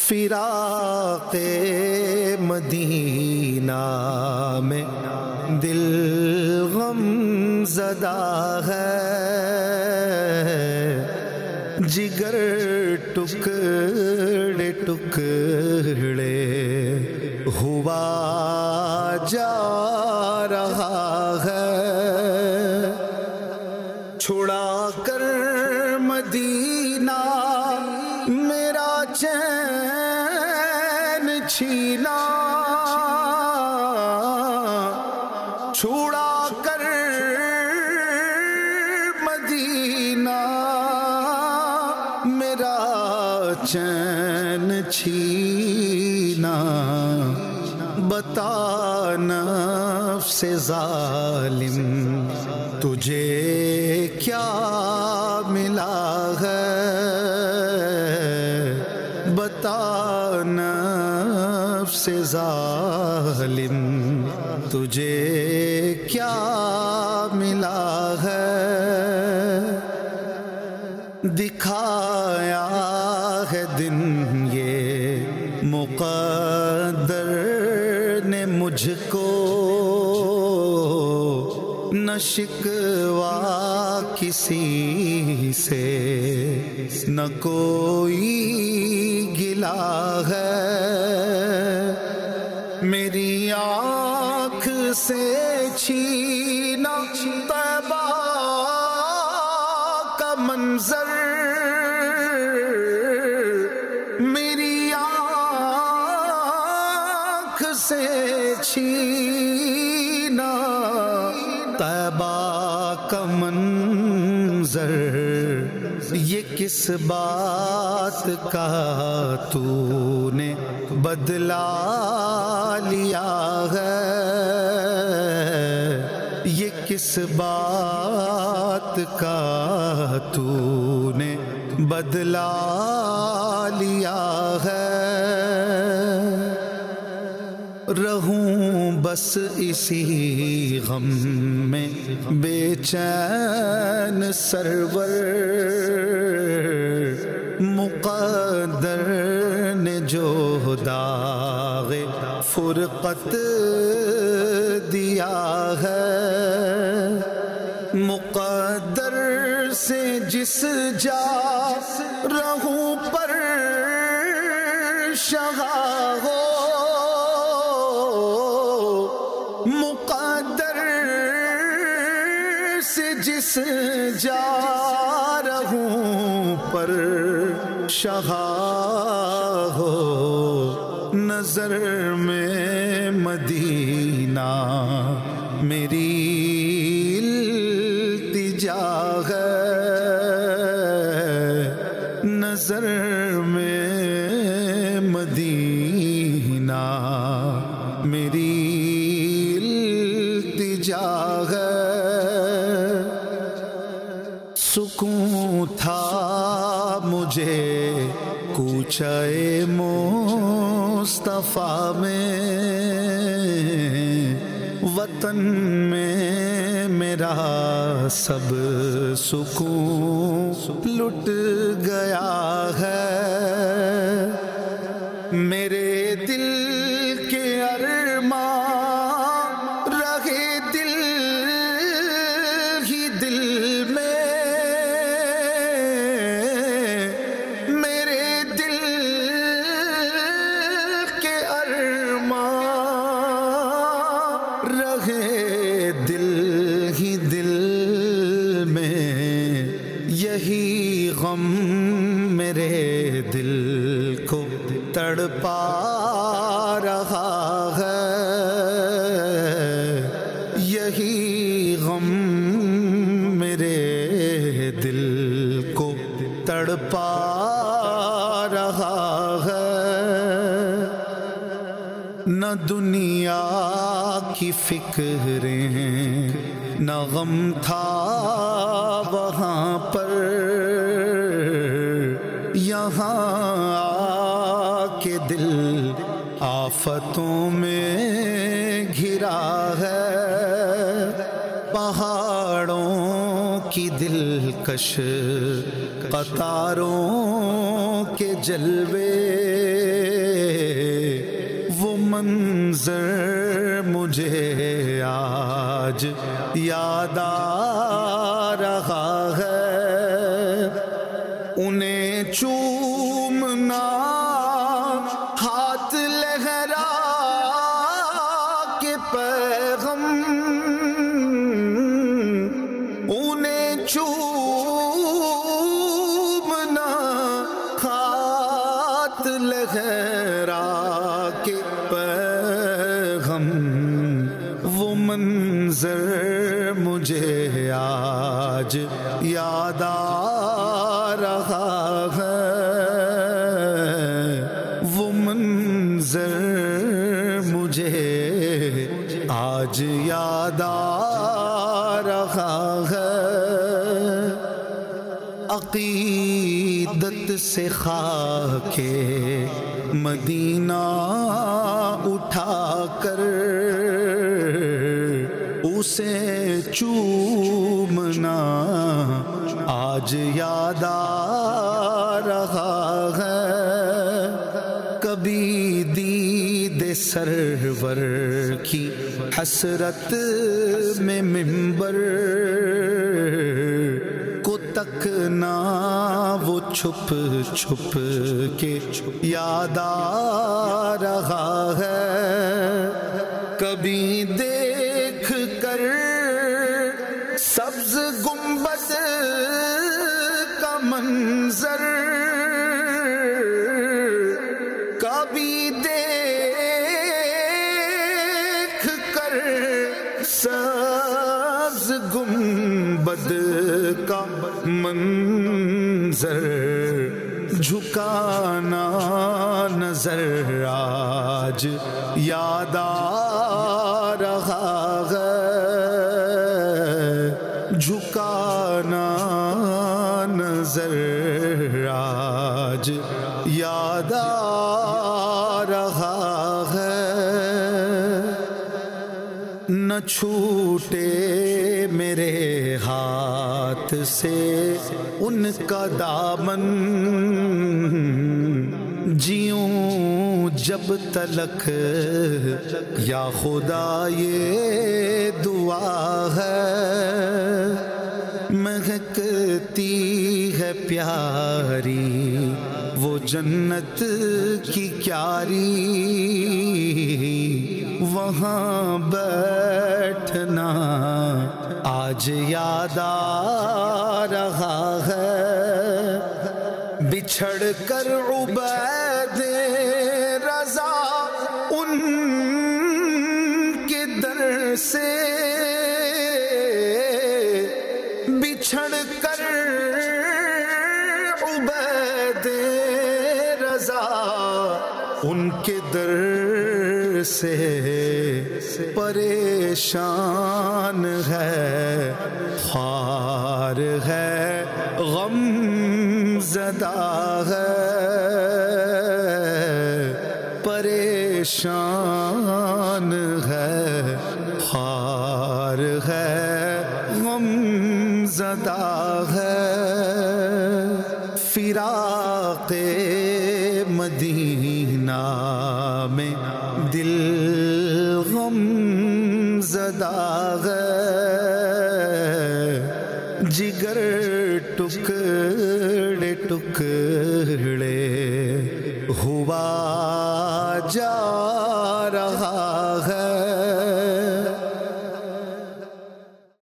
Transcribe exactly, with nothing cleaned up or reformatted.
فراق مدینہ میں دل غم زدہ ہے، جگر ٹکڑے ٹکڑے ہوا جا رہا ہے، چھڑا کر مدینہ میرا چین چھینا، چھڑا کر مدینہ میرا چین چھینا، بتا نفس ظالم تجھے کیا ملا ہے، بتا نفس ظالم تجھے کیا ملا ہے، دکھایا ہے دن یہ مقدر نے مجھ کو، نہ شکوہ کسی سے نہ کوئی گلا ہے، میری آنکھ سے چھینا طیبہ کا منظر، میری آنکھ سے چھینا طیبہ کا منظر، یہ کس بات کا تو نے بدلا لیا ہے، یہ کس بات کا تو نے بدلا لیا ہے، رہوں بس اسی غم میں بے چین سرور، مقدر نے جو داغ فرقت دیا ہے، مقدر سے جس جا رہوں پر شغا ہو، مقدر سے جس جا رہوں پر شغا ہو، نظر میں مدینہ میری التجا ہے، نظر میں مدینہ میری التجا ہے، سکون تھا مجھے کوچے مصطفیٰ میں، وطن میں میرا سب سکون لٹ گیا ہے، میرے دل کے ارمان رہے دل ہی دل میں، میرے دل کے ارمان رہے دل ہی دل میں، یہی غم میرے دل کو تڑپا رہا ہے، یہی غم میرے دل کو تڑپا رہا ہے، نہ دنیا کی فکریں نہ غم تھا وہاں پر، یہاں آ کے دل آفتوں میں گھرا ہے، پہاڑوں کی دلکش قطاروں کے جلوے منظر مجھے آج یاد آ رہا ہے، انہیں چومنا ہاتھ لہرا کے پیغم، انہیں چومنا ہاتھ لہرا کے پیغم، وہ منظر مجھے آج یاد آ رہا ہے، وہ منظر مجھے آج یاد آ رہا ہے۔ عقیدت سے خاک مدینہ اٹھا کر اسے چومنا آج یاد آ رہا ہے۔ کبھی دید سرور کی حسرت میں منبر کو تکنا وہ چھپ چھپ کے یاد آ رہا ہے۔ کبھی دیکھ کر سبز گنبد کا منظر، کبھی دیکھ کر سبز گنبد کا منظر، جھکانا نظر آج یاد آ رہا ہے، جھکانا نظر آج یاد آ رہا ہے۔ نہ چھوٹے میرے ہاتھ سے ان کا دامن، جیوں جب تلک یا خدا یہ دعا ہے۔ مہکتی ہے پیاری وہ جنت کی کیاری، وہاں بیٹھنا آج یاد آ رہا ہے۔ بچھڑ کر عبید رضا ان کے در سے، بچھڑ کر عبید رضا ان کے در سے، پریشان ہے خوار ہے غم زدہ ہے، پریشان ہے خوار ہے غم زدہ ہے۔ فراق مدینہ میں دل غم زدہ ہے، جگر ٹکڑے ٹکڑے ہوا جا رہا ہے۔